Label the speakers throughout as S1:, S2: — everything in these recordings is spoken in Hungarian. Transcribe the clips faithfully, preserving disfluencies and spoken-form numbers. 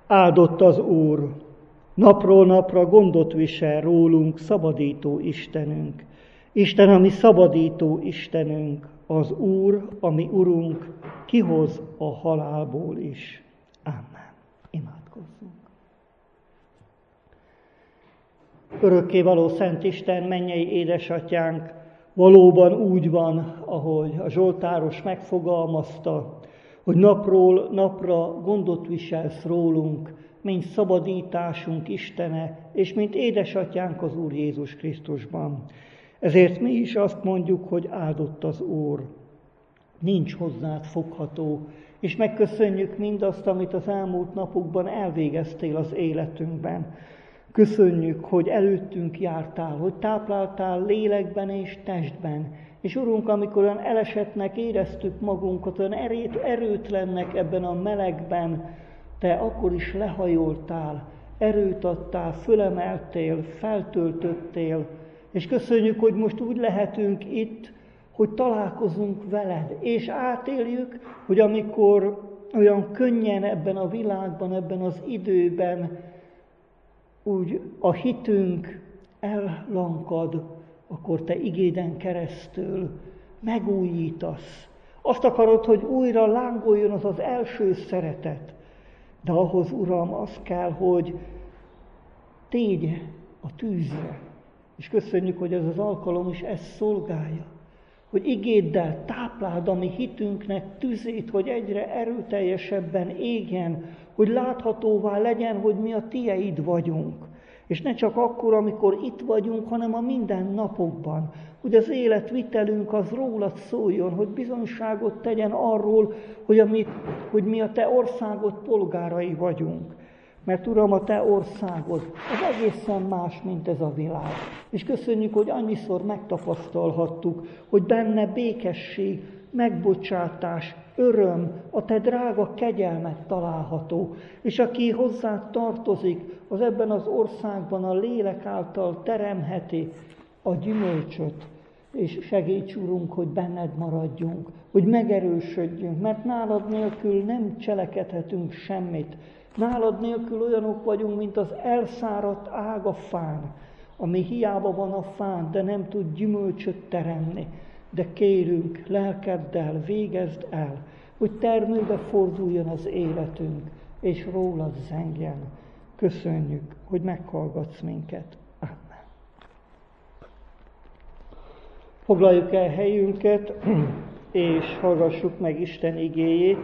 S1: Áldott az Úr, napról napra gondot visel rólunk szabadító Istenünk. Isten, ami szabadító Istenünk, az Úr, ami Urunk, kihoz a halálból is. Amen. Imádkozzunk. Örökkévaló Szent Isten, mennyei édesatyánk, valóban úgy van, ahogy a zsoltáros megfogalmazta, hogy napról napra gondot viselsz rólunk, mint szabadításunk Istene, és mint édesatyánk az Úr Jézus Krisztusban. Ezért mi is azt mondjuk, hogy áldott az Úr. Nincs hozzád fogható, és megköszönjük mindazt, amit az elmúlt napokban elvégeztél az életünkben. Köszönjük, hogy előttünk jártál, hogy tápláltál lélekben és testben. És Urunk, amikor olyan elesettnek éreztük magunkat, olyan erőt, erőtlennek ebben a melegben, Te akkor is lehajoltál, erőt adtál, fölemeltél, feltöltöttél, és köszönjük, hogy most úgy lehetünk itt, hogy találkozunk veled, és átéljük, hogy amikor olyan könnyen ebben a világban, ebben az időben, úgy a hitünk ellankad, akkor Te igéden keresztül megújítasz. Azt akarod, hogy újra lángoljon az az első szeretet. De ahhoz, Uram, az kell, hogy tégy a tűzre. És köszönjük, hogy ez az alkalom is ezt szolgálja. Hogy igéddel tápláld a mi hitünknek tüzét, hogy egyre erőteljesebben égjen, hogy láthatóvá legyen, hogy mi a Tieid vagyunk. És ne csak akkor, amikor itt vagyunk, hanem a minden napokban, hogy az életvitelünk az rólad szóljon, hogy bizonyságot tegyen arról, hogy, amit, hogy mi a Te országod polgárai vagyunk. Mert Uram, a Te országod az egészen más, mint ez a világ. És köszönjük, hogy annyiszor megtapasztalhattuk, hogy benne békesség, megbocsátás, öröm, a Te drága kegyelmet található. És aki hozzá tartozik, az ebben az országban a lélek által teremheti a gyümölcsöt. És segíts, Urunk, hogy benned maradjunk, hogy megerősödjünk, mert nálad nélkül nem cselekedhetünk semmit. Nálad nélkül olyanok vagyunk, mint az elszáradt ág a fán, ami hiába van a fán, de nem tud gyümölcsöt teremni. De kérünk, lelkeddel végezd el, hogy termőbe forduljon az életünk, és rólad zengjen. Köszönjük, hogy meghallgatsz minket. Amen. Foglaljuk el helyünket, és hallgassuk meg Isten igéjét.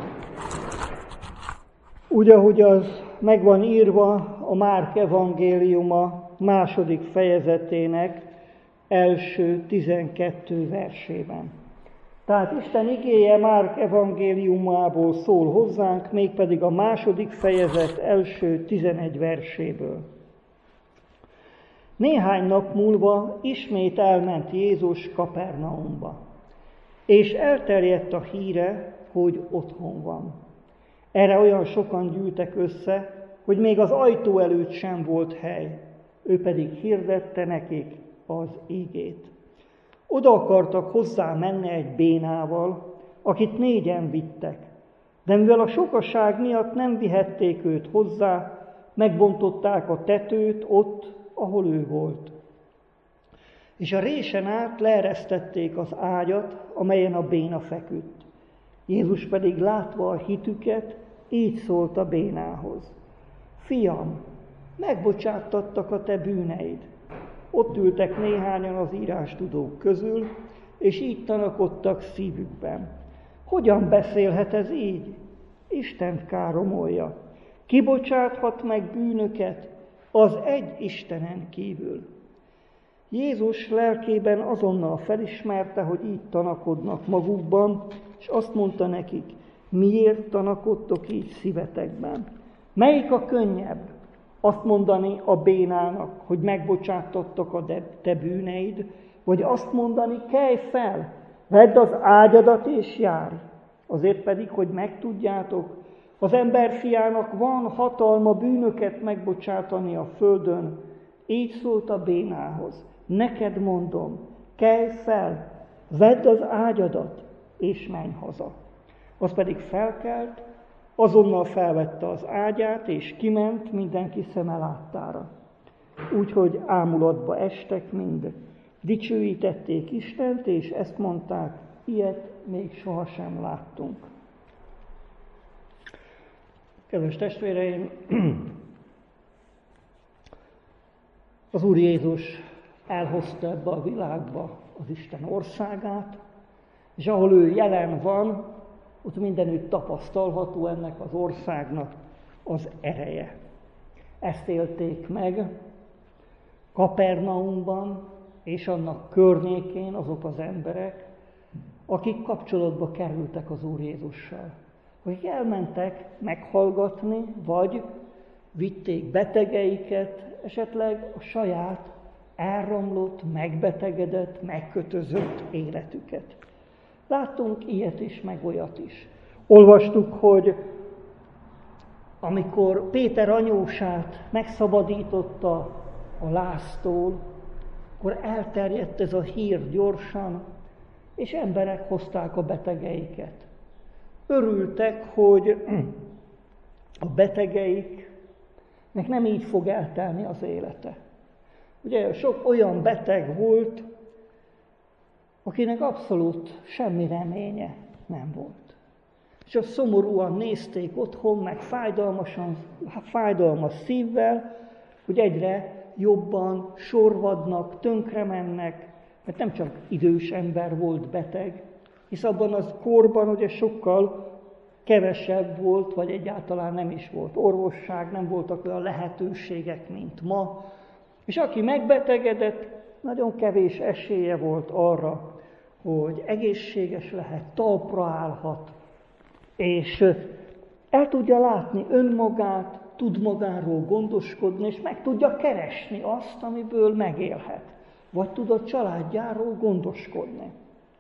S1: Úgy, ahogy az meg van írva a Márk evangéliuma második fejezetének első tizenkettő versében. Tehát Isten igéje Márk evangéliumából szól hozzánk, mégpedig a második fejezet első tizenegy verséből. Néhány nap múlva ismét elment Jézus Kapernaumba, és elterjedt a híre, hogy otthon van. Erre olyan sokan gyűltek össze, hogy még az ajtó előtt sem volt hely, ő pedig hirdette nekik az igét. Oda akartak hozzá menni egy bénával, akit négyen vittek, de mivel a sokaság miatt nem vihették őt hozzá, megbontották a tetőt ott, ahol ő volt. És a résen át leeresztették az ágyat, amelyen a béna feküdt. Jézus pedig látva a hitüket, így szólt a bénához. Fiam, megbocsáttattak a te bűneid. Ott ültek néhányan az írástudók közül, és így tanakodtak szívükben. Hogyan beszélhet ez így? Istent káromolja. Ki bocsáthat meg bűnöket az egy Istenen kívül? Jézus lelkében azonnal felismerte, hogy így tanakodnak magukban, és azt mondta nekik, miért tanakodtok így szívetekben? Melyik a könnyebb? Azt mondani a bénának, hogy megbocsáttattak a te bűneid, vagy azt mondani, kelj fel, vedd az ágyadat és járj. Azért pedig, hogy megtudjátok, az emberfiának van hatalma bűnöket megbocsátani a földön. Így szólt a bénához, neked mondom, kelj fel, vedd az ágyadat, és menj haza. Az pedig felkelt, Azonnal felvette az ágyát, és kiment mindenki szeme láttára. Úgyhogy ámulatba estek mind. Dicsőítették Istent, és ezt mondták, ilyet még sohasem láttunk. Kedves testvéreim, az Úr Jézus elhozta ebbe a világba az Isten országát, és ahol ő jelen van, ott mindenütt tapasztalható ennek az országnak az ereje. Ezt élték meg Kapernaumban és annak környékén azok az emberek, akik kapcsolatba kerültek az Úr Jézussal. Akik elmentek meghallgatni, vagy vitték betegeiket, esetleg a saját elromlott, megbetegedett, megkötözött életüket. Láttunk ilyet is, meg olyat is. Olvastuk, hogy amikor Péter anyósát megszabadította a láztól, akkor elterjedt ez a hír gyorsan, és emberek hozták a betegeiket. Örültek, hogy a betegeiknek nem így fog eltelni az élete. Ugye sok olyan beteg volt, akinek abszolút semmi reménye nem volt. És azt szomorúan nézték otthon, meg fájdalmasan, fájdalmas szívvel, hogy egyre jobban sorvadnak, tönkre mennek, mert nem csak idős ember volt beteg, hisz abban az korban ugye sokkal kevesebb volt, vagy egyáltalán nem is volt orvosság, nem voltak olyan lehetőségek, mint ma. És aki megbetegedett, nagyon kevés esélye volt arra, hogy egészséges lehet, talpra állhat, és el tudja látni önmagát, tud magáról gondoskodni, és meg tudja keresni azt, amiből megélhet, vagy tud a családjáról gondoskodni.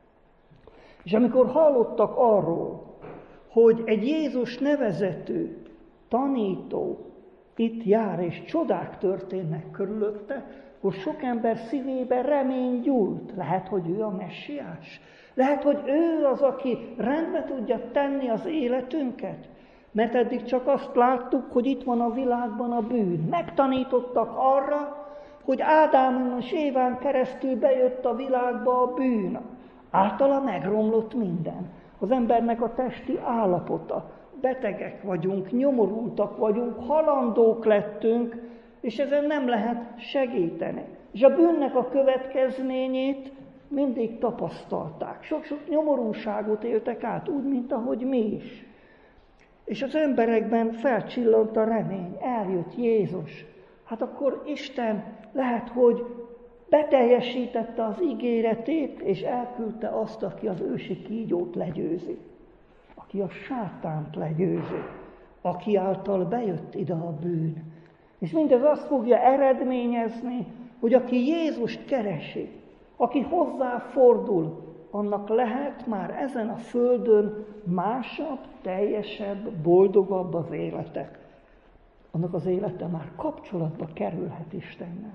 S1: És amikor hallottak arról, hogy egy Jézus nevezetű tanító itt jár, és csodák történnek körülötte, akkor sok ember szívében remény gyújt. Lehet, hogy ő a messiás. Lehet, hogy ő az, aki rendbe tudja tenni az életünket. Mert eddig csak azt láttuk, hogy itt van a világban a bűn. Megtanítottak arra, hogy Ádámon és Éván keresztül bejött a világba a bűn. Általa megromlott minden. Az embernek a testi állapota. Betegek vagyunk, nyomorultak vagyunk, halandók lettünk, és ezen nem lehet segíteni. És a bűnnek a következményét mindig tapasztalták. Sok-sok nyomorúságot éltek át, úgy, mint ahogy mi is. És az emberekben felcsillant a remény, eljött Jézus. Hát akkor Isten lehet, hogy beteljesítette az ígéretét, és elküldte azt, aki az ősi kígyót legyőzi. Aki a sátánt legyőzi. Aki által bejött ide a bűn. És mindez azt fogja eredményezni, hogy aki Jézust keresi, aki hozzáfordul, annak lehet már ezen a földön másabb, teljesebb, boldogabb az élete. Annak az élete már kapcsolatba kerülhet Istennel.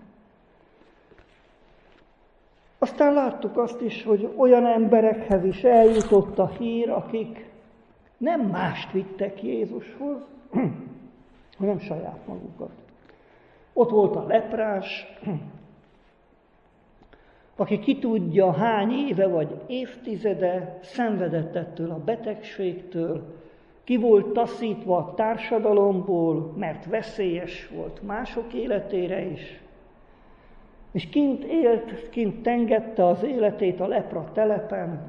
S1: Aztán láttuk azt is, hogy olyan emberekhez is eljutott a hír, akik nem mást vittek Jézushoz, hanem saját magukat. Ott volt a leprás, aki ki tudja hány éve vagy évtizede szenvedett ettől a betegségtől, ki volt taszítva a társadalomból, mert veszélyes volt mások életére is, és kint élt, kint tengette az életét a lepra telepen,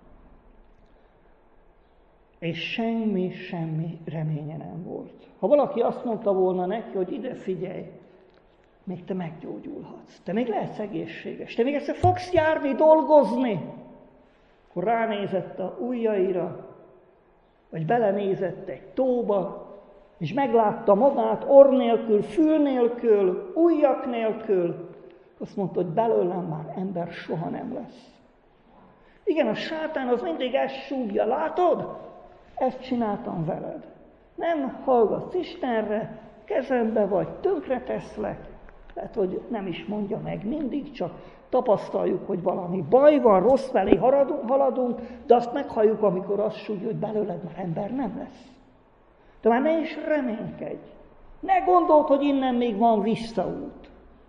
S1: és semmi, semmi reménye nem volt. Ha valaki azt mondta volna neki, hogy ide figyelj, még te meggyógyulhatsz, te még lehetsz egészséges, te még egyszer fogsz járni, dolgozni, akkor ránézett a ujjaira, vagy belenézett egy tóba, és meglátta magát orr nélkül, fül nélkül, ujjak nélkül, azt mondta, hogy belőlem már ember soha nem lesz. Igen, a sátán az mindig ezt súgja, látod? Ezt csináltam veled. Nem hallgatsz Istenre, kezembe vagy, tönkre teszlek. Lehet, hogy nem is mondja meg mindig, csak tapasztaljuk, hogy valami baj van, rossz felé haladunk, de azt meghalljuk, amikor azt súgja, hogy belőled már ember nem lesz. De már ne is reménykedj. Ne gondold, hogy innen még van visszaút.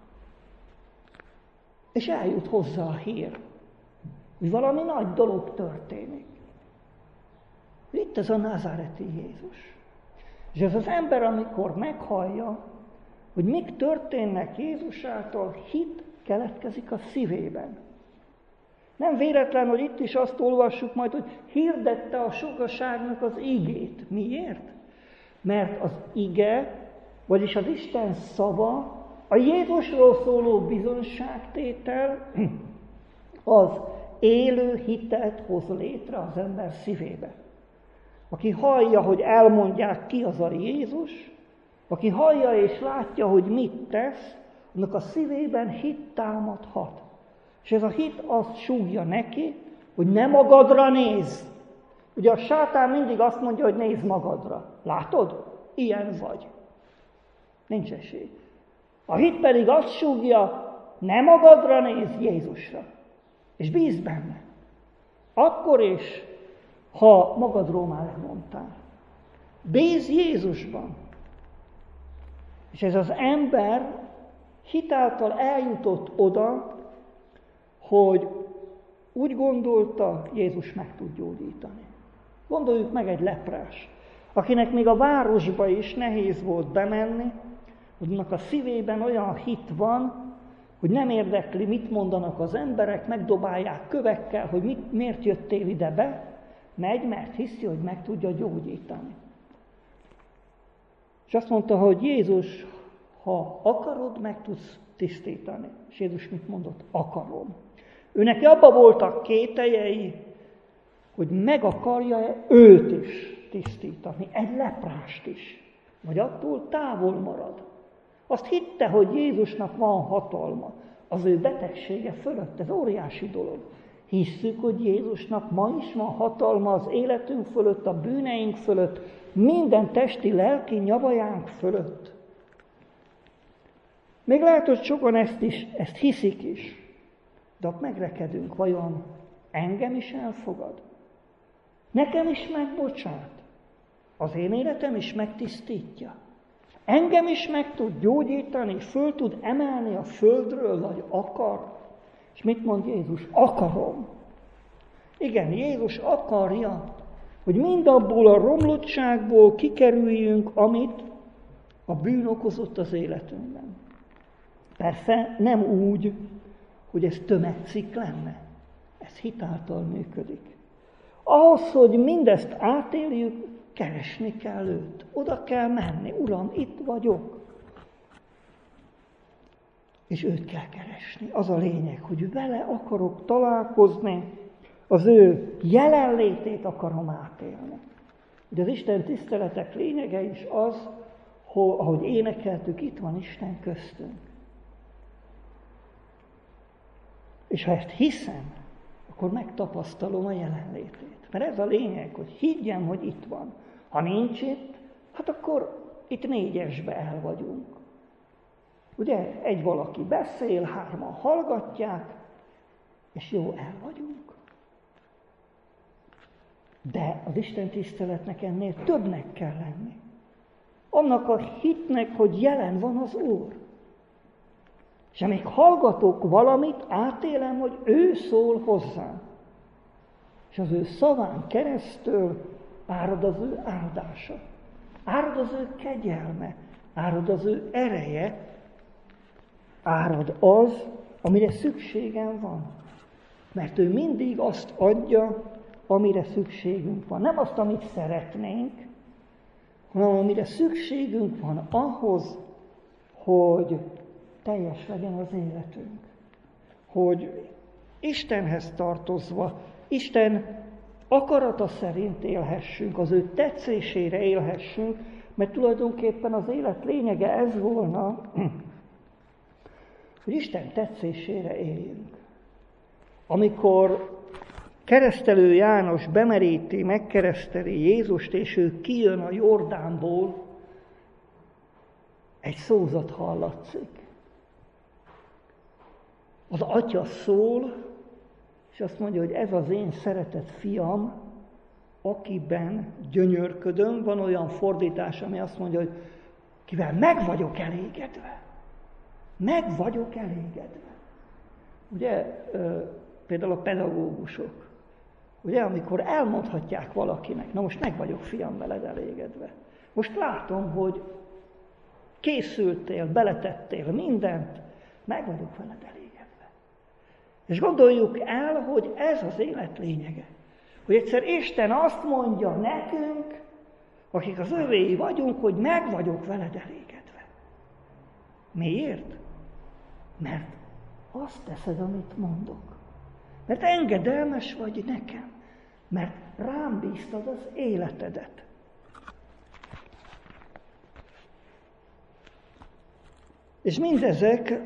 S1: És eljut hozzá a hír, hogy valami nagy dolog történik. Itt ez a názáreti Jézus. És ez az ember, amikor meghallja, hogy mik történnek Jézus által, hit keletkezik a szívében. Nem véletlen, hogy itt is azt olvassuk majd, hogy hirdette a sokaságnak az igét. Miért? Mert az ige, vagyis az Isten szava, a Jézusról szóló bizonságtétel, az élő hitet hoz létre az ember szívébe. Aki hallja, hogy elmondják, ki az a Jézus, aki hallja és látja, hogy mit tesz, annak a szívében hit támadhat. És ez a hit azt súgja neki, hogy ne magadra nézz. Ugye a sátán mindig azt mondja, hogy nézz magadra. Látod? Ilyen vagy. Nincs esély. A hit pedig azt súgja, ne magadra nézz, Jézusra. És bízz benne. Akkor is, ha magadról már lemondtál. Bízz Jézusban. És ez az ember hitáltal eljutott oda, hogy úgy gondolta, Jézus meg tud gyógyítani. Gondoljuk meg egy leprás, akinek még a városba is nehéz volt bemenni, hogy annak a szívében olyan hit van, hogy nem érdekli, mit mondanak az emberek, megdobálják kövekkel, hogy mit, miért jöttél ide be, megy, mert hiszi, hogy meg tudja gyógyítani. És azt mondta, hogy Jézus, ha akarod, meg tudsz tisztítani. És Jézus mit mondott? Akarom. Ő neki abban voltak kételjei, hogy meg akarja-e őt is tisztítani, egy leprást is, vagy attól távol marad. Azt hitte, hogy Jézusnak van hatalma az ő betegsége fölött, ez óriási dolog. Hisszük, hogy Jézusnak ma is van hatalma az életünk fölött, a bűneink fölött, minden testi, lelki nyavajánk fölött. Még lehet, hogy sokan ezt is, ezt hiszik is, de ott megrekedünk, vajon engem is elfogad? Nekem is megbocsát? Az én életem is megtisztítja? Engem is meg tud gyógyítani, föl tud emelni a földről, vagy akar? És mit mond Jézus? Akarom. Igen, Jézus akarja, hogy mindabból a romlottságból kikerüljünk, amit a bűn okozott az életünkben. Persze nem úgy, hogy ez tömegcikk lenne. Ez hitáltal működik. Ahhoz, hogy mindezt átéljük, keresni kell őt. Oda kell menni. Uram, itt vagyok. És őt kell keresni. Az a lényeg, hogy vele akarok találkozni, az ő jelenlétét akarom átélni. De az Isten tiszteletek lényege is az, hogy, ahogy énekeltük, itt van Isten köztünk. És ha ezt hiszem, akkor megtapasztalom a jelenlétét. Mert ez a lényeg, hogy higgyem, hogy itt van. Ha nincs itt, hát akkor itt négyesbe el vagyunk. Ugye, egy valaki beszél, hárman hallgatják, és jó, el vagyunk. De az Isten tiszteletnek ennél többnek kell lenni. Annak a hitnek, hogy jelen van az Úr. És amíg hallgatok valamit, átélem, hogy ő szól hozzám. És az ő szaván keresztül árad az ő áldása. Árad az ő kegyelme. Árad az ő ereje. Árad az, amire szükségem van. Mert ő mindig azt adja, amire szükségünk van. Nem azt, amit szeretnénk, hanem amire szükségünk van ahhoz, hogy teljes legyen az életünk. Hogy Istenhez tartozva, Isten akarata szerint élhessünk, az ő tetszésére élhessünk, mert tulajdonképpen az élet lényege ez volna, hogy Isten tetszésére éljünk. Amikor keresztelő János bemeríti, megkereszteli Jézust, és ő kijön a Jordánból, egy szózat hallatszik. Az atya szól, és azt mondja, hogy ez az én szeretett fiam, akiben gyönyörködöm, van olyan fordítás, ami azt mondja, hogy kivel meg vagyok elégedve. Meg vagyok elégedve. Ugye, például a pedagógusok, ugye, amikor elmondhatják valakinek, na most meg vagyok, fiam, veled elégedve. Most látom, hogy készültél, beletettél mindent, meg vagyok veled elégedve. És gondoljuk el, hogy ez az élet lényege. Hogy egyszer Isten azt mondja nekünk, akik az övéi vagyunk, hogy meg vagyok veled elégedve. Miért? Mert azt teszed, amit mondok. Mert engedelmes vagy nekem. Mert rám bíztad az életedet. És mindezek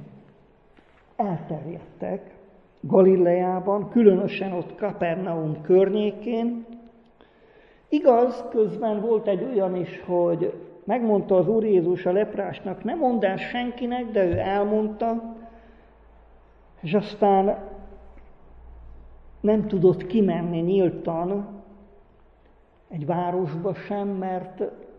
S1: elterjedtek Galileában, különösen ott Kapernaum környékén. Igaz, közben volt egy olyan is, hogy megmondta az Úr Jézus a leprásnak, ne mondd el senkinek, de ő elmondta, és aztán nem tudott kimenni nyíltan egy városba sem, mert,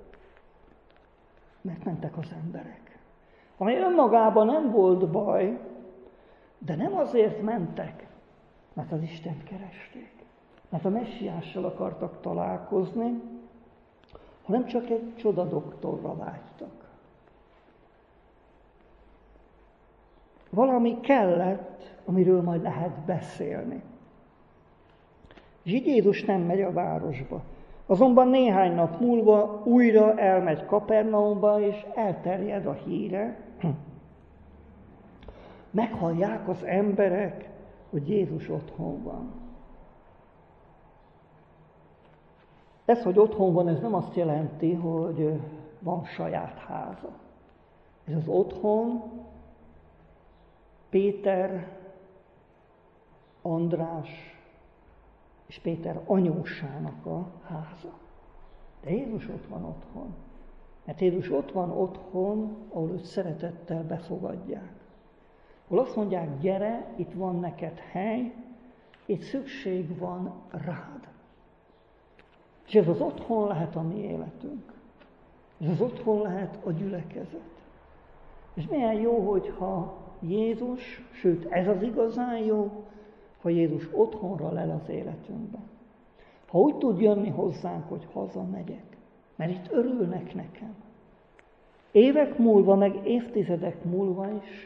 S1: mert mentek az emberek. Ami önmagában nem volt baj, de nem azért mentek, mert az Istent keresték, mert a Messiással akartak találkozni, hanem csak egy csodadoktorra vágytak. Valami kellett, amiről majd lehet beszélni. És így Jézus nem megy a városba. Azonban néhány nap múlva újra elmegy Kapernaumba, és elterjed a híre. Meghallják az emberek, hogy Jézus otthon van. Ez, hogy otthon van, ez nem azt jelenti, hogy van saját háza. Ez az otthon Péter, András és Péter anyósának a háza. De Jézus ott van otthon. Mert Jézus ott van otthon, ahol őt szeretettel befogadják. Hol azt mondják, gyere, itt van neked hely, itt szükség van rád. És ez az otthon lehet a mi életünk. Ez az otthon lehet a gyülekezet. És milyen jó, hogyha Jézus, sőt ez az igazán jó, ha Jézus otthonra lel az életünkben. Ha úgy tud jönni hozzánk, hogy hazamegyek, mert itt örülnek nekem. Évek múlva, meg évtizedek múlva is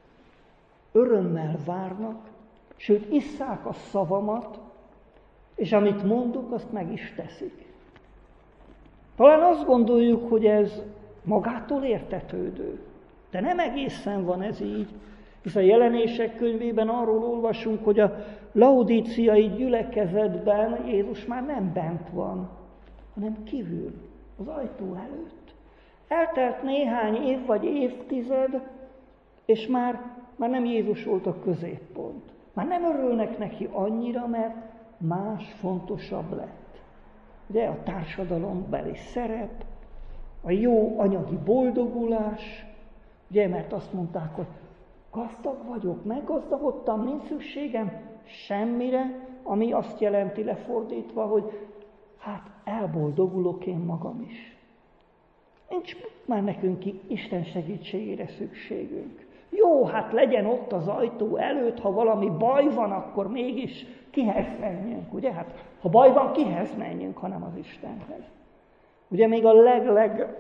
S1: örömmel várnak, sőt isszák a szavamat, és amit mondok, azt meg is teszik. Talán azt gondoljuk, hogy ez magától értetődő, de nem egészen van ez így, hisz a Jelenések könyvében arról olvasunk, hogy a laudíciai gyülekezetben Jézus már nem bent van, hanem kívül, az ajtó előtt. Eltelt néhány év vagy évtized, és már, már nem Jézus volt a középpont. Már nem örülnek neki annyira, mert más fontosabb lett. Ugye a társadalombeli szerep, a jó anyagi boldogulás, ugye, mert azt mondták, hogy gazdag vagyok, meggazdagodtam, nincs szükségem semmire, ami azt jelenti lefordítva, hogy hát elboldogulok én magam is. Nincs már nekünk Isten segítségére szükségünk. Jó, hát legyen ott az ajtó előtt, ha valami baj van, akkor mégis kihez menjünk, ugye? Hát ha baj van, kihez menjünk, hanem az Istenhez. Ugye még a leg-leg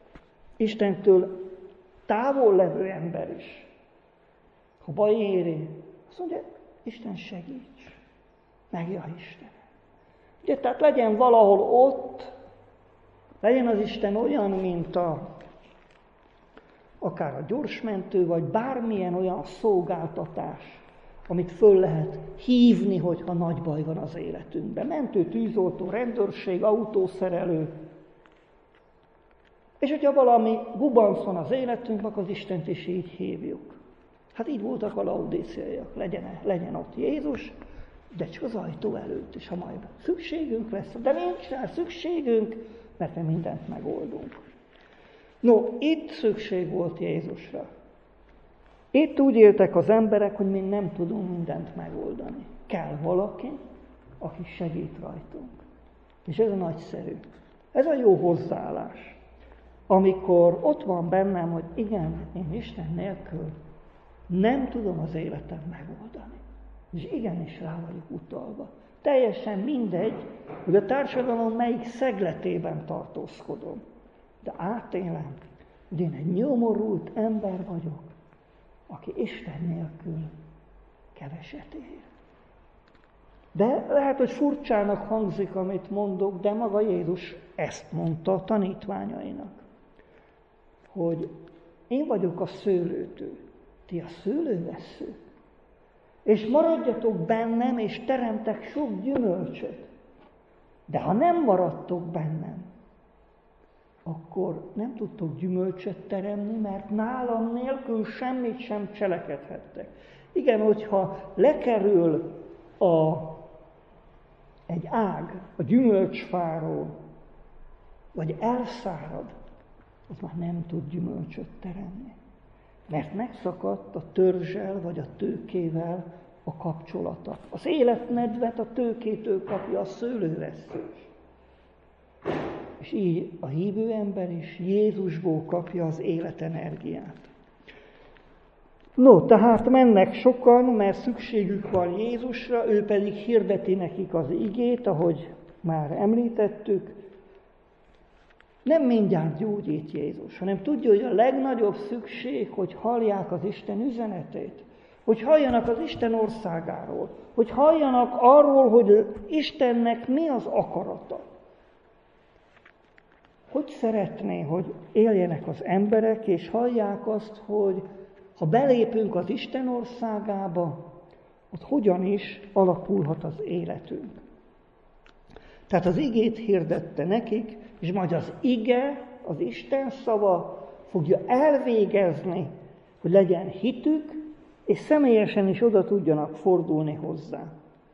S1: Istentől távol levő ember is, ha baj éri, azt mondja, Isten segíts, megja Isten. Ugye, tehát legyen valahol ott, legyen az Isten olyan, mint a, akár a gyorsmentő, vagy bármilyen olyan szolgáltatás, amit föl lehet hívni, hogyha nagy baj van az életünkben. Mentő, tűzoltó, rendőrség, autószerelő. És hogyha valami gubanc van az életünkben, az Istent is így hívjuk. Hát így voltak a laudíciaiak, legyen, legyen ott Jézus, de csak az ajtó előtt is, ha majd szükségünk lesz. De nincs rá szükségünk, mert mi mindent megoldunk. No, itt szükség volt Jézusra. Itt úgy éltek az emberek, hogy mi nem tudunk mindent megoldani. Kell valaki, aki segít rajtunk. És ez a nagyszerű. Ez a jó hozzáállás. Amikor ott van bennem, hogy igen, én Isten nélkül nem tudom az életem megoldani. És igenis rá vagyok utalva. Teljesen mindegy, hogy a társadalom melyik szegletében tartózkodom. De átélem, hogy én egy nyomorult ember vagyok, aki Isten nélkül keveset ér. De lehet, hogy furcsának hangzik, amit mondok, de maga Jézus ezt mondta a tanítványainak, hogy én vagyok a szőlőtő, ti a szőlővesszők, és maradjatok bennem, és teremtek sok gyümölcsöt. De ha nem maradtok bennem, akkor nem tudtok gyümölcsöt teremni, mert nálam nélkül semmit sem cselekedhettek. Igen, hogyha lekerül a, egy ág a gyümölcsfáról, vagy elszárad, az már nem tud gyümölcsöt teremni. Mert megszakadt a törzsel vagy a tőkével a kapcsolata. Az életnedvet a tőkétől kapja a szőlővessző. És így a hívő ember is Jézusból kapja az életenergiát. No, tehát mennek sokan, mert szükségük van Jézusra, ő pedig hirdeti nekik az igét, ahogy már említettük. Nem mindjárt gyógyít Jézus, hanem tudja, hogy a legnagyobb szükség, hogy hallják az Isten üzenetét, hogy halljanak az Isten országáról, hogy halljanak arról, hogy Istennek mi az akarata. Hogy szeretné, hogy éljenek az emberek, és hallják azt, hogy ha belépünk az Isten országába, ott hogyan is alakulhat az életünk. Tehát az igét hirdette nekik, és majd az ige, az Isten szava fogja elvégezni, hogy legyen hitük, és személyesen is oda tudjanak fordulni hozzá.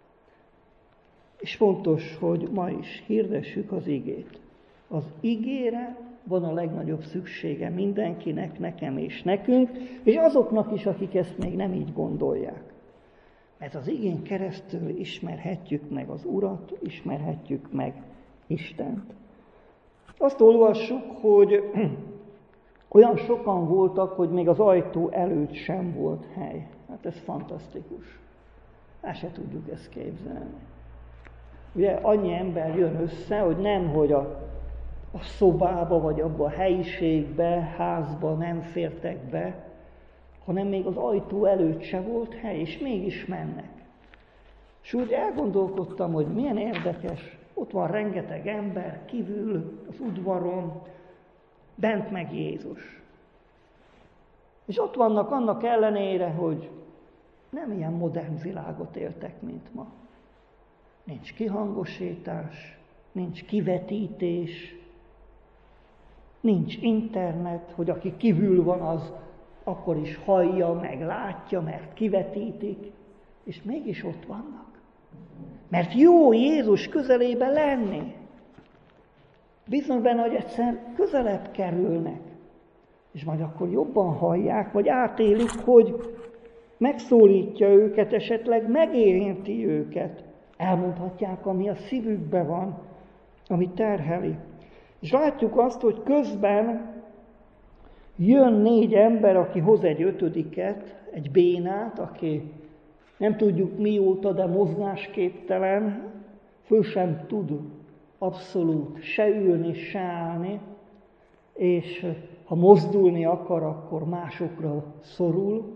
S1: És fontos, hogy ma is hirdessük az igét. Az igére van a legnagyobb szüksége mindenkinek, nekem és nekünk, és azoknak is, akik ezt még nem így gondolják. Mert az igén keresztül ismerhetjük meg az Urat, ismerhetjük meg Istent. Azt olvassuk, hogy olyan sokan voltak, hogy még az ajtó előtt sem volt hely. Hát ez fantasztikus. El se tudjuk ezt képzelni. Ugye annyi ember jön össze, hogy nem, hogy a, a szobába, vagy abba a helyiségbe, házba nem fértek be, hanem még az ajtó előtt se volt hely, és mégis mennek. És úgy elgondolkodtam, hogy milyen érdekes, ott van rengeteg ember, kívül az udvaron, bent meg Jézus. És ott vannak annak ellenére, hogy nem ilyen modern világot éltek, mint ma. Nincs kihangosítás, nincs kivetítés, nincs internet, hogy aki kívül van, az akkor is hallja, meg látja, mert kivetítik, és mégis ott vannak. Mert jó Jézus közelébe lenni. Bizony benne, hogy egyszer közelebb kerülnek, és majd akkor jobban hallják, vagy átélik, hogy megszólítja őket, esetleg megérinti őket. Elmondhatják, ami a szívükben van, ami terheli. És látjuk azt, hogy közben jön négy ember, aki hoz egy ötödiket, egy bénát, aki nem tudjuk mióta, de mozgásképtelen, föl sem tud abszolút se ülni, se állni, és ha mozdulni akar, akkor másokra szorul.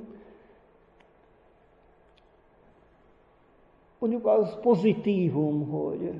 S1: Mondjuk az pozitívum, hogy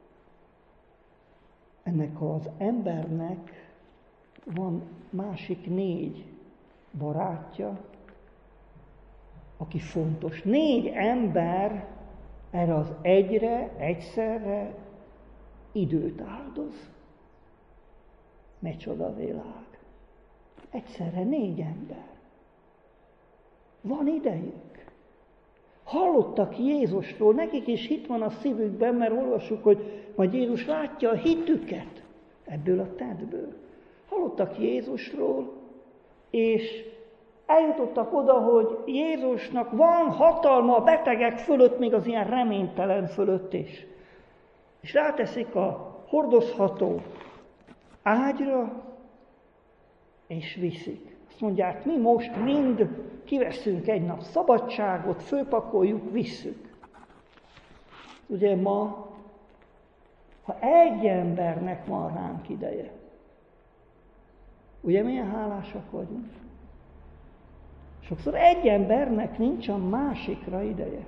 S1: ennek az embernek van másik négy barátja, aki fontos. Négy ember erre az egyre, egyszerre időt áldoz. Micsoda világ. Egyszerre négy ember. Van idejük. Hallottak Jézusról, nekik is hit van a szívükben, mert olvassuk, hogy majd Jézus látja a hitüket ebből a tettből. Hallottak Jézusról, és eljutottak oda, hogy Jézusnak van hatalma a betegek fölött, még az ilyen reménytelen fölött is. És ráteszik a hordozható ágyra, és viszik. Azt mondják, mi most mind kiveszünk egy nap szabadságot, fölpakoljuk, visszük. Ugye ma, ha egy embernek van ránk ideje, ugye milyen hálásak vagyunk? Sokszor egy embernek nincs a másikra ideje.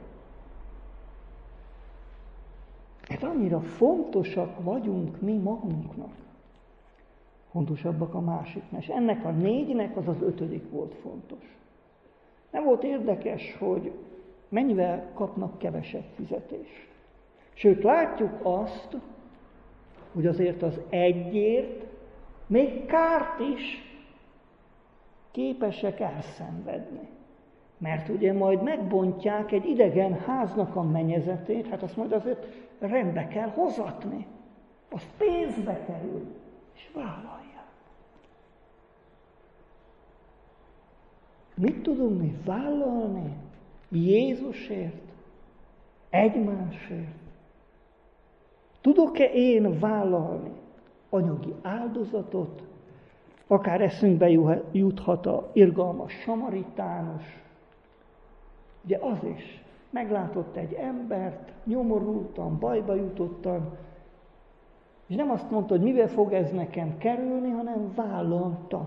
S1: Hát annyira fontosak vagyunk mi magunknak. Fontosabbak a másiknak. És ennek a négynek az az ötödik volt fontos. Nem volt érdekes, hogy mennyivel kapnak kevesebb fizetést. Sőt, látjuk azt, hogy azért az egyért még kárt is képesek elszenvedni. Mert ugye majd megbontják egy idegen háznak a mennyezetét, hát azt majd azért rendbe kell hozatni. Az pénzbe kerül, és vállalják. Mit tudunk mi vállalni Jézusért, egymásért? Tudok-e én vállalni anyagi áldozatot? Akár eszünkbe juthat a irgalmas samaritánus. Ugye az is. Meglátott egy embert, nyomorultan, bajba jutottan, és nem azt mondta, hogy mivel fog ez nekem kerülni, hanem vállalta.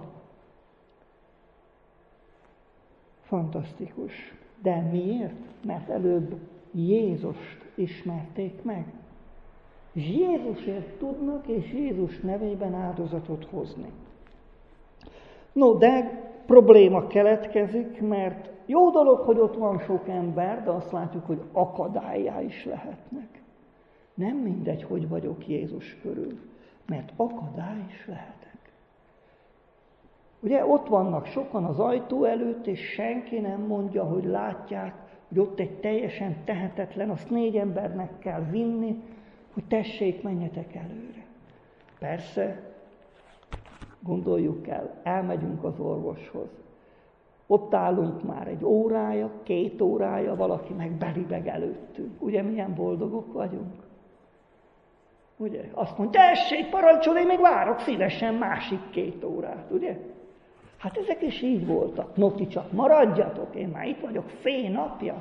S1: Fantasztikus. De miért? Mert előbb Jézust ismerték meg. És Jézusért tudnak, és Jézus nevében áldozatot hozni. No, de probléma keletkezik, mert jó dolog, hogy ott van sok ember, de azt látjuk, hogy akadállyá is lehetnek. Nem mindegy, hogy vagyok Jézus körül, mert akadály is lehetek. Ugye ott vannak sokan az ajtó előtt, és senki nem mondja, hogy látják, hogy ott egy teljesen tehetetlen, azt négy embernek kell vinni, hogy tessék, menjetek előre. Persze, gondoljuk el, elmegyünk az orvoshoz. Ott állunk már egy órája, két órája, valaki meg belibeg előttünk. Ugye milyen boldogok vagyunk? Ugye? Azt mondja, tessék, parancsolj, én még várok szívesen másik két órát, ugye? Hát ezek is így voltak. No, ti csak maradjatok, én már itt vagyok fél napja.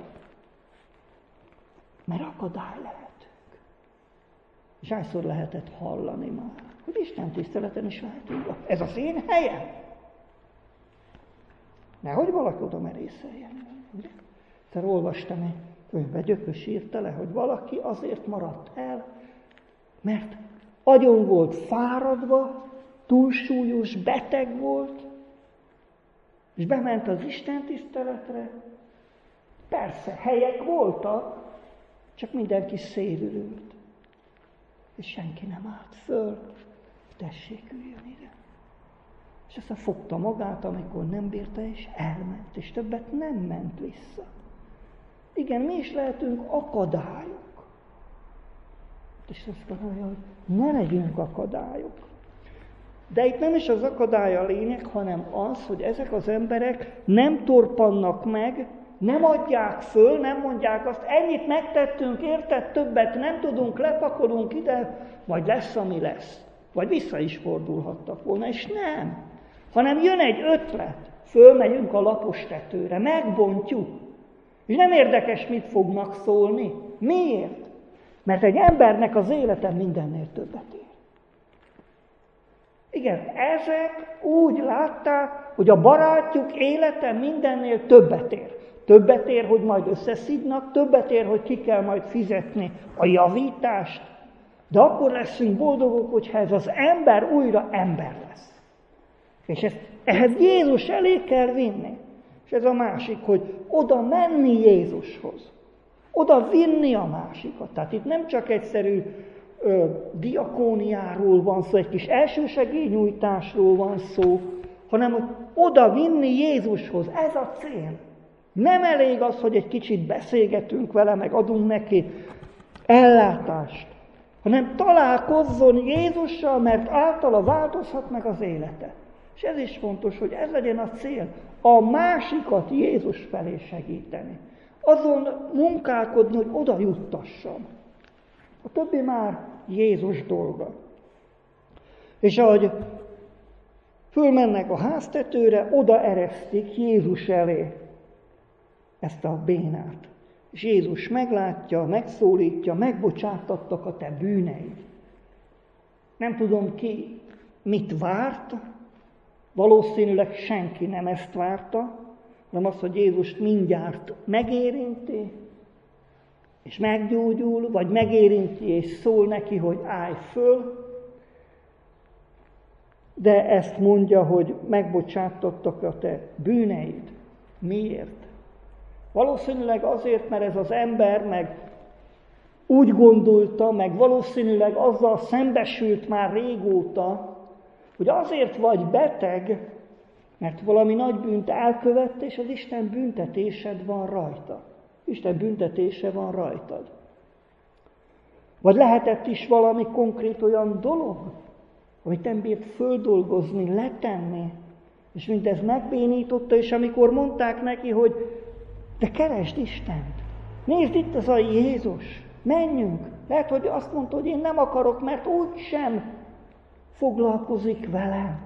S1: Mert akadály lehetünk. És hányszor lehetett hallani már, hogy Isten tiszteleten is lehetünk. Ez az én helyem. Nehogy valaki oda merészeljen. Ugye? Egyszer olvastam egy könyvbe, Gyökös írta le, hogy valaki azért maradt el, mert agyon volt fáradva, túlsúlyos, beteg volt, és bement az Isten tiszteletre. Persze, helyek voltak, csak mindenki szélülült. És senki nem állt föl, tessék, üljön ide. És aztán fogta magát, amikor nem bírta, és elment, és többet nem ment vissza. Igen, mi is lehetünk akadályok. És azt gondolja, hogy ne legyünk akadályok. De itt nem is az akadály a lényeg, hanem az, hogy ezek az emberek nem torpannak meg, nem adják föl, nem mondják azt, ennyit megtettünk, érted, többet nem tudunk, lepakolunk ide, majd lesz, ami lesz. Vagy vissza is fordulhattak volna, és nem. Hanem jön egy ötlet, fölmegyünk a lapos tetőre, megbontjuk. És nem érdekes, mit fognak szólni. Miért? Mert egy embernek az élete mindennél többet ér. Igen, ezek úgy látták, hogy a barátjuk élete mindennél többet ér. Többet ér, hogy majd összeszidnak, többet ér, hogy ki kell majd fizetni a javítást, de akkor leszünk boldogok, hogyha ez az ember újra ember lesz. És ezt, ehhez Jézus elé kell vinni. És ez a másik, hogy oda menni Jézushoz. Oda vinni a másikat. Tehát itt nem csak egyszerű ö, diakóniáról van szó, egy kis elsősegélynyújtásról van szó, hanem hogy oda vinni Jézushoz. Ez a cél. Nem elég az, hogy egy kicsit beszélgetünk vele, meg adunk neki ellátást, hanem találkozzon Jézussal, mert általa változhat meg az élete. És ez is fontos, hogy ez legyen a cél, a másikat Jézus felé segíteni. Azon munkálkodni, hogy oda juttassam. A többi már Jézus dolga. És ahogy fölmennek a háztetőre, oda eresztik Jézus elé ezt a bénát. És Jézus meglátja, megszólítja, megbocsátattak a te bűneid. Nem tudom ki mit várt, valószínűleg senki nem ezt várta, hanem azt, hogy Jézust mindjárt megérinti, és meggyógyul, vagy megérinti, és szól neki, hogy állj föl, de ezt mondja, hogy megbocsáttattak a te bűneid. Miért? Valószínűleg azért, mert ez az ember meg úgy gondolta, meg valószínűleg azzal szembesült már régóta, hogy azért vagy beteg, mert valami nagy bűnt elkövett, és az Isten büntetésed van rajta. Isten büntetése van rajtad. Vagy lehetett is valami konkrét olyan dolog, amit nem bírt földolgozni, letenni, és mindez megbénította, és amikor mondták neki, hogy de keresd Istent, nézd itt az a Jézus, menjünk. Lehet, hogy azt mondta, hogy én nem akarok, mert úgysem foglalkozik velem.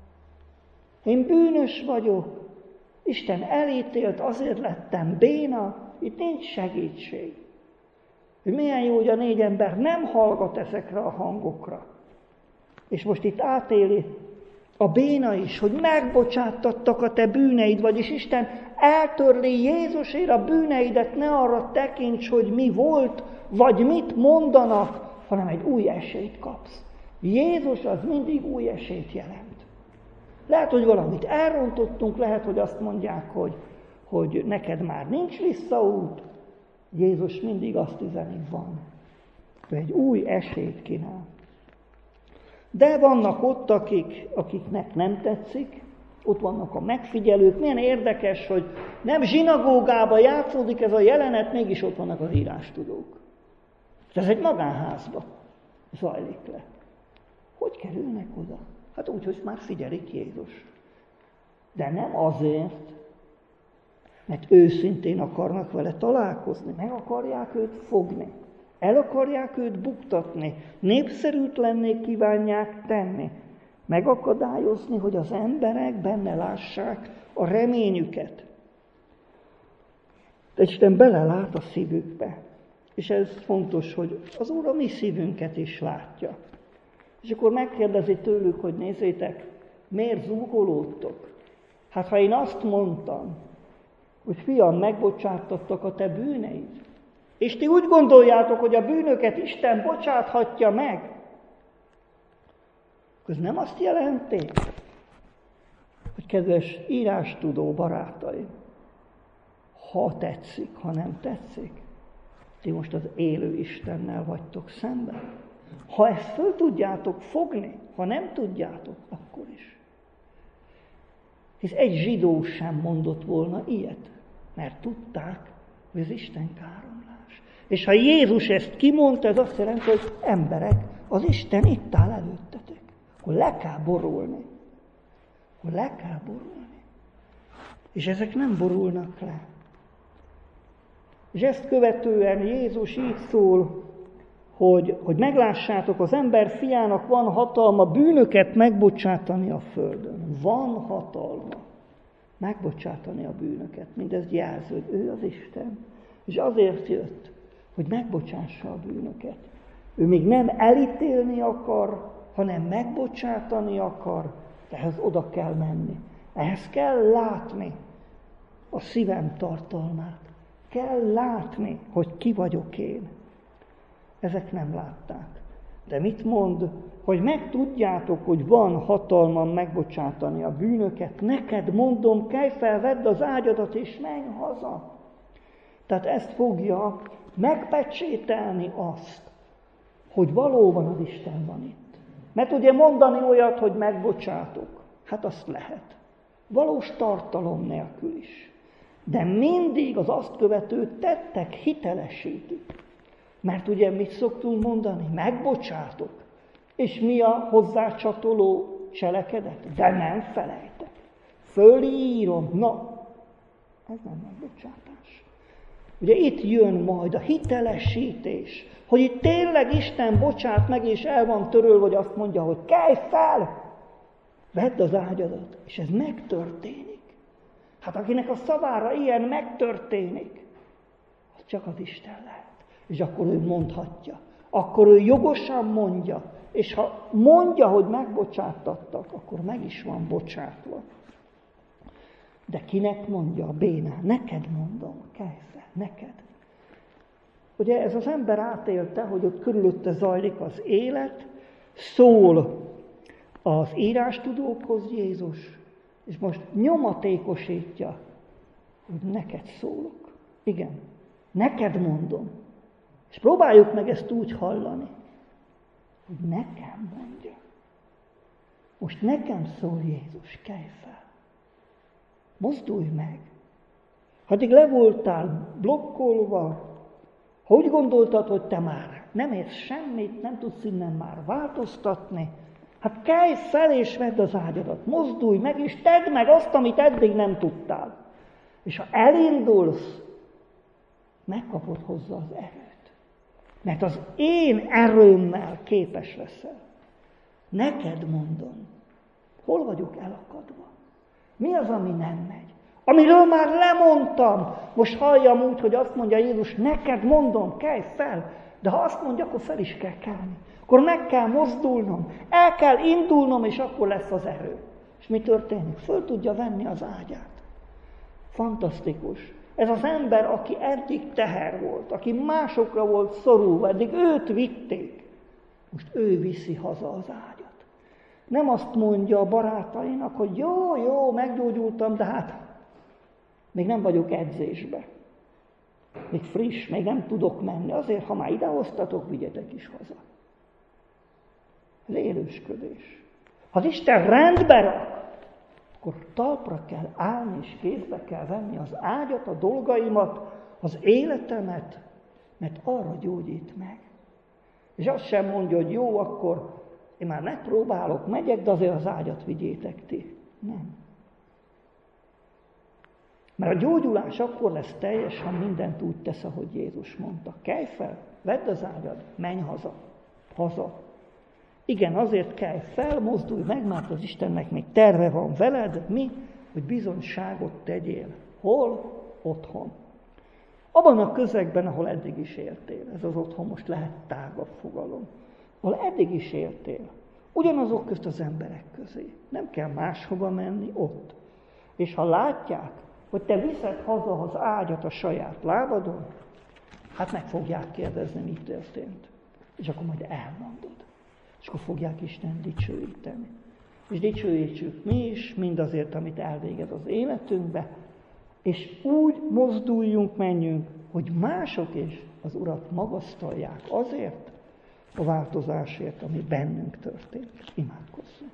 S1: Én bűnös vagyok, Isten elítélt, azért lettem béna, itt nincs segítség. Hogy milyen jó, hogy a négy ember nem hallgat ezekre a hangokra. És most itt átéli a béna is, hogy megbocsátattak a te bűneid, vagyis Isten eltörli Jézusért a bűneidet, ne arra tekints, hogy mi volt, vagy mit mondanak, hanem egy új esélyt kapsz. Jézus az mindig új esélyt jelent. Lehet, hogy valamit elrontottunk, lehet, hogy azt mondják, hogy, hogy neked már nincs visszaút. Jézus mindig azt üzeni, van. Ő egy új esélyt kínál. De vannak ott, akik, akiknek nem tetszik, ott vannak a megfigyelők. Milyen érdekes, hogy nem zsinagógába játszódik ez a jelenet, mégis ott vannak az írástudók. Ez egy magánházba zajlik le. Hogy kerülnek oda? Hát úgy, hogy már figyelik Jézus. De nem azért, mert őszintén akarnak vele találkozni, meg akarják őt fogni, el akarják őt buktatni, népszerűtlenné kívánják tenni, megakadályozni, hogy az emberek benne lássák a reményüket. De Isten belelát a szívükbe, és ez fontos, hogy az Úr a mi szívünket is látja. És akkor megkérdezi tőlük, hogy nézzétek, miért zúgolódtok? Hát ha én azt mondtam, hogy fiam, megbocsáttattak a te bűneid, és ti úgy gondoljátok, hogy a bűnöket Isten bocsáthatja meg, ez nem azt jelenti, hogy kedves írástudó barátaim, ha tetszik, ha nem tetszik, ti most az élő Istennel vagytok szemben. Ha ezt föl tudjátok fogni, ha nem tudjátok, akkor is. Hisz egy zsidó sem mondott volna ilyet, mert tudták, hogy az Isten káromlás. És ha Jézus ezt kimondta, ez azt jelenti, hogy emberek, az Isten itt áll előttetek. Akkor le kell borulni. Akkor le kell borulni. És ezek nem borulnak le. És ezt követően Jézus így szól, hogy, hogy meglássátok, az ember fiának van hatalma bűnöket megbocsátani a földön. Van hatalma megbocsátani a bűnöket. Mindezt jelző, hogy ő az Isten. És azért jött, hogy megbocsássa a bűnöket. Ő még nem elítélni akar, hanem megbocsátani akar. Ehhez oda kell menni. Ehhez kell látni a szívem tartalmát. Kell látni, hogy ki vagyok én. Ezek nem látták. De mit mond? Hogy megtudjátok, hogy van hatalmam megbocsátani a bűnöket. Neked mondom, kelj fel, vedd az ágyadat és menj haza. Tehát ezt fogja megpecsételni azt, hogy valóban az Isten van itt. Mert ugye mondani olyat, hogy megbocsátok, hát azt lehet. Valós tartalom nélkül is. De mindig az azt követő tettek hitelesítik. Mert ugye mit szoktunk mondani? Megbocsátok. És mi a hozzácsatoló cselekedet? De nem felejtek. Fölírom. Na, ez nem megbocsátás. Ugye itt jön majd a hitelesítés, hogy itt tényleg Isten bocsát meg, és el van törölve, vagy azt mondja, hogy kelj fel, vedd az ágyadat, és ez megtörténik. Hát akinek a szavára ilyen megtörténik, az csak az Isten lehet. És akkor ő mondhatja, akkor ő jogosan mondja, és ha mondja, hogy megbocsátattak, akkor meg is van bocsátva. De kinek mondja a bénán? Neked mondom, kelj fel, neked. Ugye ez az ember átélte, hogy ott körülötte zajlik az élet, szól az írástudókhoz Jézus, és most nyomatékosítja, hogy neked szólok. Igen, neked mondom. És próbáljuk meg ezt úgy hallani, hogy nekem mondja. Most nekem szól Jézus, kelj fel. Mozdulj meg. Ha addig le voltál blokkolva, ha úgy gondoltad, hogy te már nem érsz semmit, nem tudsz innen már változtatni, hát kelj fel és vedd az ágyadat, mozdulj meg, és tedd meg azt, amit eddig nem tudtál. És ha elindulsz, megkapod hozzá az erőt. Mert az én erőmmel képes leszel. Neked mondom, hol vagyok elakadva? Mi az, ami nem megy? Amiről már lemondtam. Most halljam úgy, hogy azt mondja Jézus, neked mondom, kelj fel. De ha azt mondja, akkor fel is kell kelni. Akkor meg kell mozdulnom, el kell indulnom, és akkor lesz az erő. És mi történik? Föl tudja venni az ágyát. Fantasztikus. Ez az ember, aki eddig teher volt, aki másokra volt szorulva, eddig őt vitték. Most ő viszi haza az ágyat. Nem azt mondja a barátainak, hogy jó, jó, meggyógyultam, de hát még nem vagyok edzésbe. Még friss, még nem tudok menni. Azért, ha már idehoztatok, vigyetek is haza. Ez élősködés. Ha az Isten rendbe rak, akkor talpra kell állni, és kézbe kell venni az ágyat, a dolgaimat, az életemet, mert arra gyógyít meg. És azt sem mondja, hogy jó, akkor én már megpróbálok, megyek, de azért az ágyat vigyétek ti. Nem. Mert a gyógyulás akkor lesz teljes, ha mindent úgy tesz, ahogy Jézus mondta. Kelj fel, vedd az ágyad, menj haza. Haza. Igen, azért kelj fel, mozdulj meg, mert az Istennek még terve van veled. Mi? Hogy bizonyságot tegyél. Hol? Otthon. Abban a közegben, ahol eddig is éltél. Ez az otthon most lehet tágabb fogalom. Ahol eddig is éltél. Ugyanazok közt az emberek közé. Nem kell máshova menni, ott. És ha látják, hogy te viszed haza az ágyat a saját lábadon, hát meg fogják kérdezni, mi történt. És akkor majd elmondod. És akkor fogják Isten dicsőíteni. És dicsőítsük mi is, mindazért, amit elvégez az életünkbe, és úgy mozduljunk, menjünk, hogy mások is az Urat magasztalják azért a változásért, ami bennünk történt. Imádkozzunk.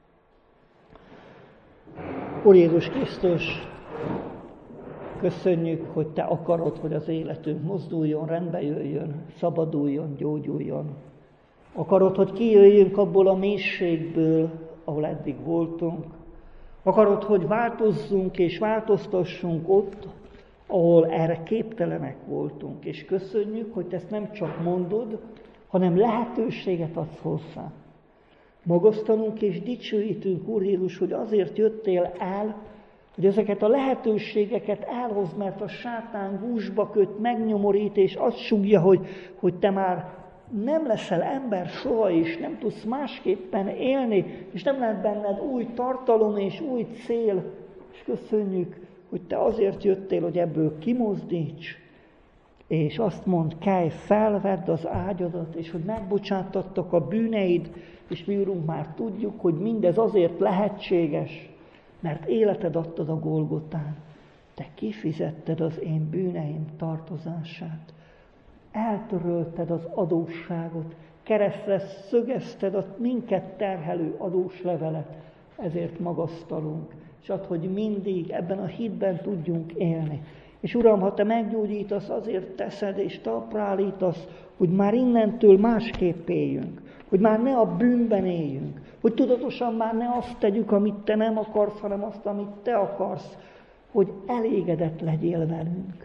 S1: Úr Jézus Krisztus, köszönjük, hogy Te akarod, hogy az életünk mozduljon, rendbe jöjjön, szabaduljon, gyógyuljon. Akarod, hogy kijöjjünk abból a mélységből, ahol eddig voltunk. Akarod, hogy változzunk és változtassunk ott, ahol erre képtelenek voltunk. És köszönjük, hogy Te ezt nem csak mondod, hanem lehetőséget adsz hozzá. Magasztalunk és dicsőítünk, Úr Jézus, hogy azért jöttél el, hogy ezeket a lehetőségeket elhozd, mert a sátán gúzsba köt, megnyomorít, és azt sugja, hogy, hogy te már nem leszel ember soha is, nem tudsz másképpen élni, és nem lehet benned új tartalom és új cél. És köszönjük, hogy te azért jöttél, hogy ebből kimozdíts, és azt mondd, kelj, felvedd az ágyadat, és hogy megbocsátattak a bűneid, és mi, Urunk, már tudjuk, hogy mindez azért lehetséges, mert életed adtad a Golgotán. Te kifizetted az én bűneim tartozását. Eltörölted az adósságot, keresztre szögezted a minket terhelő adós levelet, ezért magasztalunk, és add, hogy mindig ebben a hitben tudjunk élni. És Uram, ha Te meggyógyítasz, azért teszed és talpra állítasz, hogy már innentől másképp éljünk, hogy már ne a bűnben éljünk, hogy tudatosan már ne azt tegyük, amit Te nem akarsz, hanem azt, amit Te akarsz, hogy elégedett legyél velünk.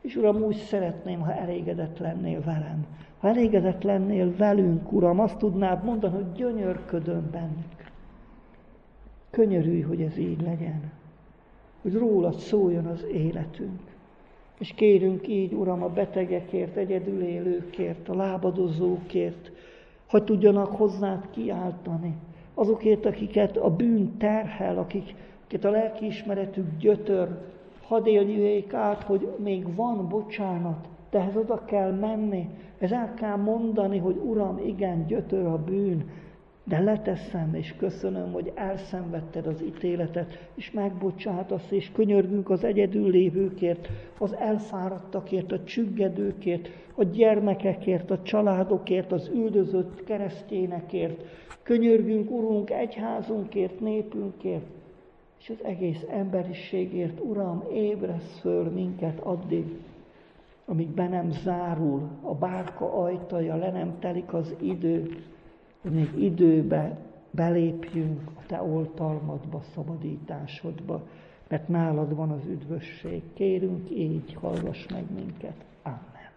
S1: És Uram, úgy szeretném, ha elégedett lennél velem. Ha elégedett lennél velünk, Uram, azt tudnád mondani, hogy gyönyörködöm bennük. Könyörülj, hogy ez így legyen. Hogy rólad szóljon az életünk. És kérünk így, Uram, a betegekért, egyedül élőkért, a lábadozókért, hogy tudjanak hozzád kiáltani. Azokért, akiket a bűn terhel, akiket a lelkiismeretük gyötör, hadd éljék át, hogy még van bocsánat, de ehhez oda kell menni, ez el kell mondani, hogy Uram, igen, gyötör a bűn, de leteszem, és köszönöm, hogy elszenvedted az ítéletet, és megbocsátasz, és könyörgünk az egyedül lévőkért, az elfáradtakért, a csüggedőkért, a gyermekekért, a családokért, az üldözött keresztényekért. Könyörgünk, Urunk, egyházunkért, népünkért, és az egész emberiségért. Uram, ébresz föl minket addig, amíg be nem zárul a bárka ajtaja, le nem telik az idő, hogy még időbe belépjünk a Te oltalmadba, szabadításodba, mert nálad van az üdvösség. Kérünk így, hallgass meg minket. Amen.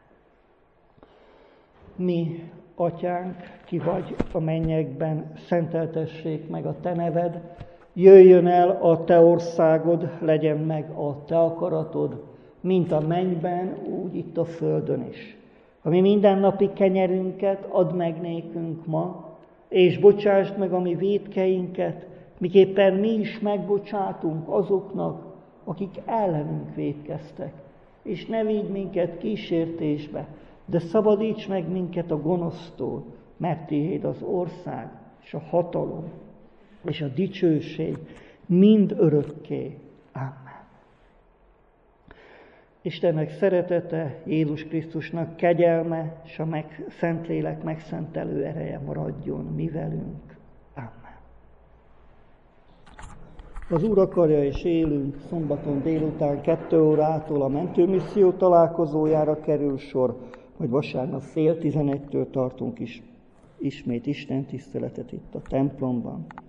S1: Mi, Atyánk, ki vagy a mennyekben, szenteltessék meg a Te neved, jöjjön el a Te országod, legyen meg a Te akaratod, mint a mennyben, úgy itt a földön is. A mi mindennapi kenyerünket add meg nékünk ma, és bocsásd meg a mi vétkeinket, miképpen mi is megbocsátunk azoknak, akik ellenünk vétkeztek. És ne vigy minket kísértésbe, de szabadíts meg minket a gonosztól, mert tiéd az ország, és a hatalom, és a dicsőség mind örökké. Amen. Istennek szeretete, Jézus Krisztusnak kegyelme, és a meg, Szentlélek megszentelő ereje maradjon mi velünk. Amen. Az Úr akarja, és élünk, szombaton délután kettő órától a mentőmisszió találkozójára kerül sor, majd vasárnap fél tizenegytől tartunk is ismét Isten tiszteletet itt a templomban.